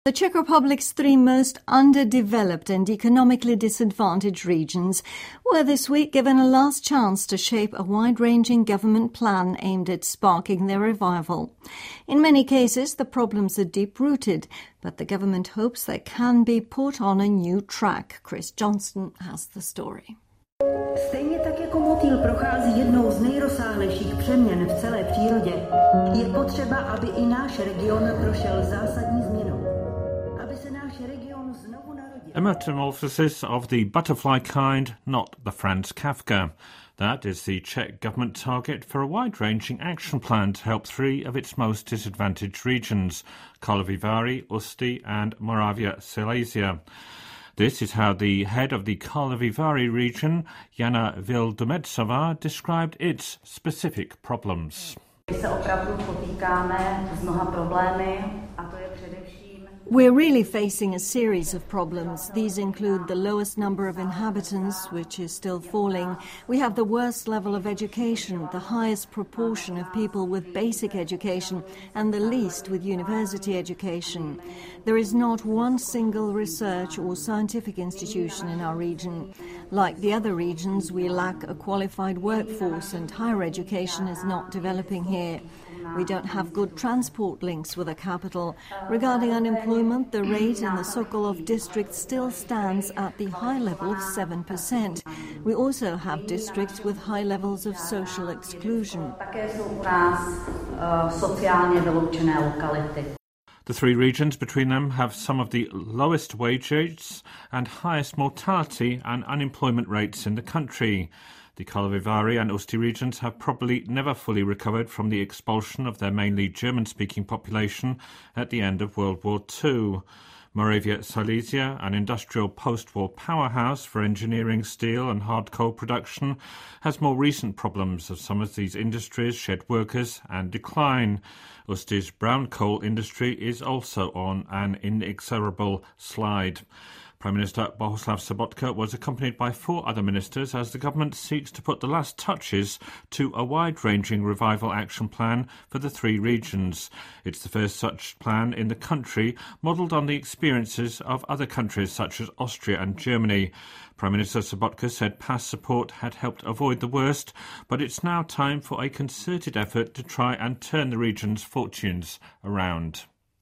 The Czech Republic's three most underdeveloped and economically disadvantaged regions were this week given a last chance to shape a wide-ranging government plan aimed at sparking their revival. In many cases, the problems are deep-rooted, but the government hopes they can be put on a new track. Chris Johnston has the story. Stejně tak jako motýl prochází jednou z nejrozsáhlejších přeměn v celé přírodě, je potřeba, aby i náš region prošel zásadní změnou. A metamorphosis of the butterfly kind, not the Franz Kafka. That is the Czech government target for a wide-ranging action plan to help three of its most disadvantaged regions, Karlovy Vary, Ústí and Moravia Silesia. This is how the head of the Karlovy Vary region, Jana Vildumetzová, described its specific problems. We're really facing a series of problems. These include the lowest number of inhabitants, which is still falling. We have the worst level of education, the highest proportion of people with basic education, and the least with university education. There is not one single research or scientific institution in our region. Like the other regions, we lack a qualified workforce, and higher education is not developing here. We don't have good transport links with the capital. Regarding unemployment, the rate in the Sokolov district still stands at the high level of 7%. We also have districts with high levels of social exclusion. The three regions between them have some of the lowest wage rates and highest mortality and unemployment rates in the country. The Karlovy Vary and Ústí regions have probably never fully recovered from the expulsion of their mainly German-speaking population at the end of World War II. Moravia Silesia, an industrial post-war powerhouse for engineering, steel and hard coal production, has more recent problems as some of these industries shed workers and decline. Ústí's brown coal industry is also on an inexorable slide. Prime Minister Bohuslav Sobotka was accompanied by four other ministers as the government seeks to put the last touches to a wide-ranging revival action plan for the three regions. It's the first such plan in the country, modelled on the experiences of other countries such as Austria and Germany. Prime Minister Sobotka said past support had helped avoid the worst, but it's now time for a concerted effort to try and turn the region's fortunes around.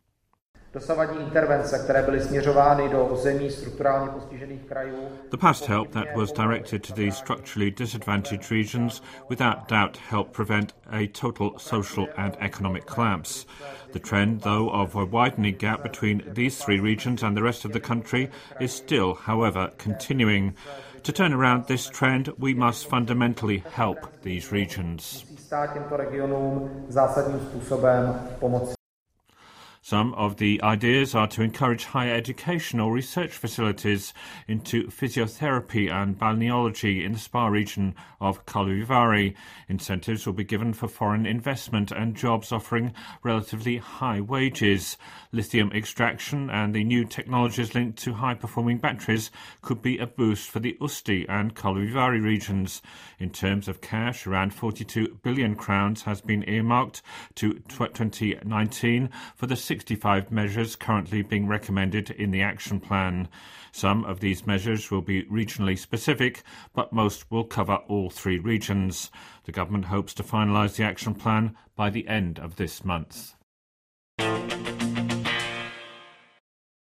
The past help that was directed to these structurally disadvantaged regions without doubt helped prevent a total social and economic collapse. The trend, though, of a widening gap between these three regions and the rest of the country is still, however, continuing. To turn around this trend, we must fundamentally help these regions. Some of the ideas are to encourage higher education or research facilities into physiotherapy and balneology in the spa region of Karlovy Vary. Incentives will be given for foreign investment and jobs offering relatively high wages. Lithium extraction and the new technologies linked to high-performing batteries could be a boost for the Ústí and Karlovy Vary regions. In terms of cash, around 42 billion crowns has been earmarked to 2019 for the 65 measures currently being recommended in the action plan. Some of these measures will be regionally specific, but most will cover all three regions. The government hopes to finalise the action plan by the end of this month.